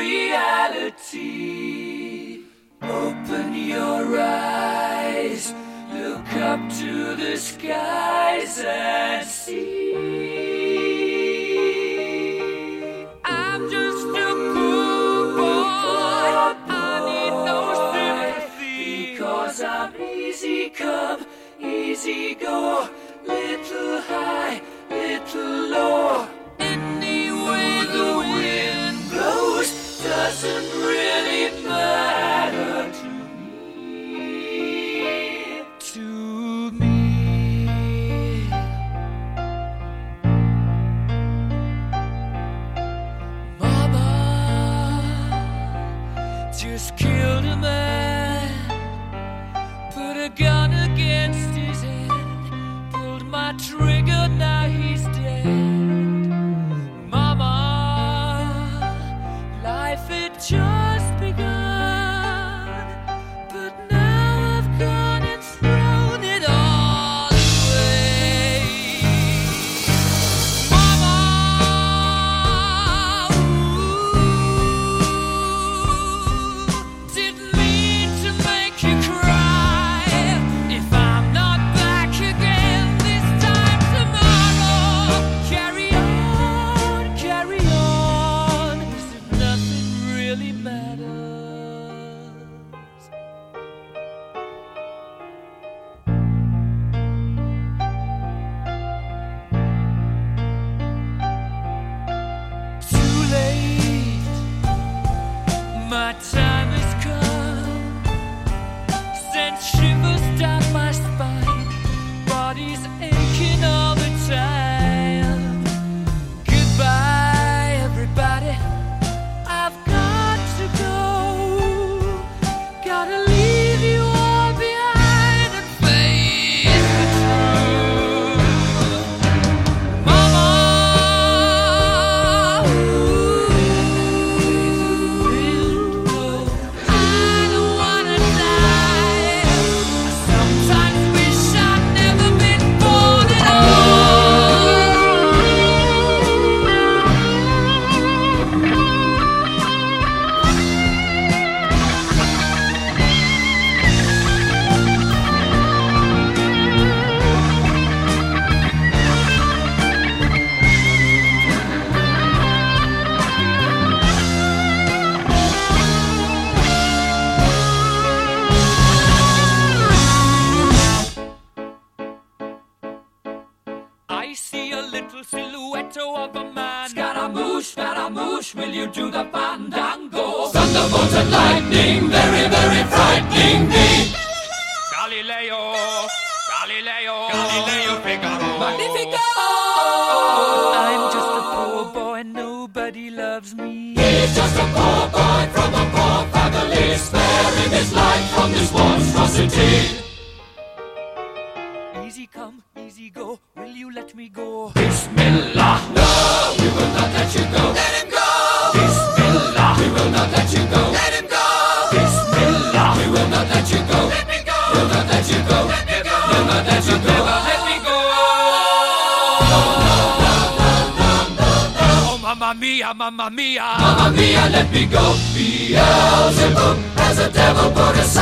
reality. Open your eyes, look up to the skies and see. I'm just a poor boy, I need no sympathy, because I'm easy come, easy go, little high, little low. Any way the wind blows doesn't really matter to me. To me. Mama just killed a man, put a gun against his head, pulled my trigger, now he's dead. Mama, life had just begun, but now I've gone and thrown it all away. Mama, didn't mean to make you cry. If I'm not back again this time tomorrow, carry on, carry on, as if nothing really matters. Too late, my time has come, sent shivers down my spine, body's aching all the time. Goodbye, everybody, I've got to go, gotta leave you all behind and face the truth. Mama, I don't wanna die. I sometimes wish I'd never been born at I see a little silhouette of a man. Scaramouche, will you do the fandango? Thunderbolt and lightning, very, very frightening me. Galileo, Figaro. Magnifico! I'm just a poor boy, nobody loves me. He's just a poor boy from a poor family, sparing his life from this monstrosity. Easy come, easy go, will you let me go? Bismillah, no, we will not let you go. Let him go! Bismillah, we will not let you go. Let him go! Bismillah, we will not let you go. Let me go! We'll not let you go. Let me go! We'll not let you go. Never let me go! No, no, no, no, no, no, no. Oh, mamma mia, mamma mia. Mamma mia, let me go. Beelzebub has a devil put a